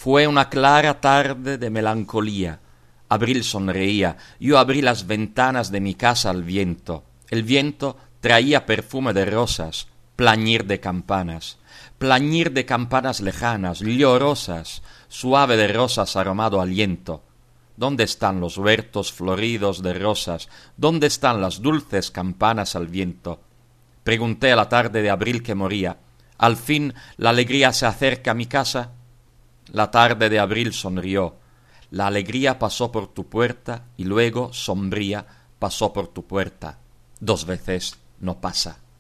Fue una clara tarde de melancolía. Abril sonreía. Yo abrí las ventanas de mi casa al viento. El viento traía perfume de rosas, plañir de campanas lejanas, llorosas, suave de rosas aromado aliento. ¿Dónde están los huertos floridos de rosas? ¿Dónde están las dulces campanas al viento? Pregunté a la tarde de abril que moría. ¿Al fin la alegría se acerca a mi casa? La tarde de abril sonrió. La alegría pasó por tu puerta y luego, sombría, pasó por tu puerta. 2 veces no pasa.